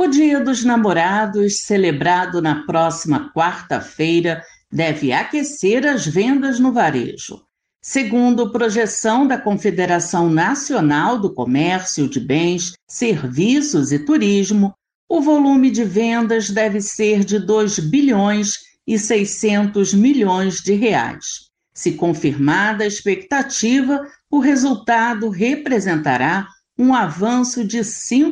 O Dia dos Namorados, celebrado na próxima quarta-feira, deve aquecer as vendas no varejo. Segundo projeção da Confederação Nacional do Comércio de Bens, Serviços e Turismo, o volume de vendas deve ser de 2 bilhões e 600 milhões de reais. Se confirmada a expectativa, o resultado representará um avanço de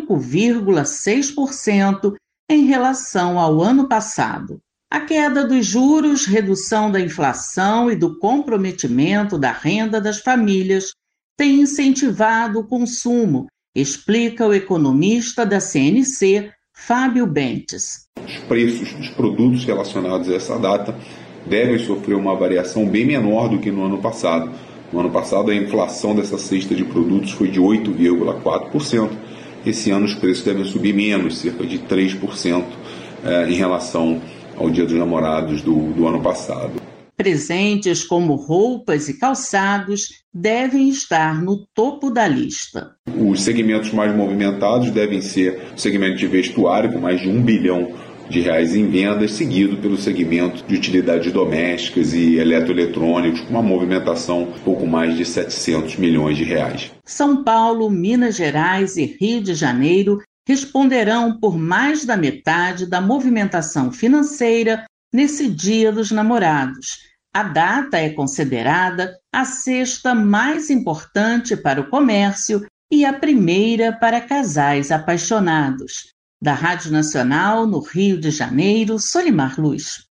5,6% em relação ao ano passado. A queda dos juros, redução da inflação e do comprometimento da renda das famílias tem incentivado o consumo, explica o economista da CNC, Fábio Bentes. Os preços dos produtos relacionados a essa data devem sofrer uma variação bem menor do que no ano passado. No ano passado, a inflação dessa cesta de produtos foi de 8,4%. Esse ano, os preços devem subir menos, cerca de 3%, em relação ao Dia dos Namorados do ano passado. Presentes como roupas e calçados devem estar no topo da lista. Os segmentos mais movimentados devem ser o segmento de vestuário, com mais de R$ 1 bilhão em vendas, seguido pelo segmento de utilidades domésticas e eletroeletrônicos, com uma movimentação de pouco mais de R$ 700 milhões. São Paulo, Minas Gerais e Rio de Janeiro responderão por mais da metade da movimentação financeira nesse Dia dos Namorados. A data é considerada a sexta mais importante para o comércio e a primeira para casais apaixonados. Da Rádio Nacional, no Rio de Janeiro, Solimar Luz.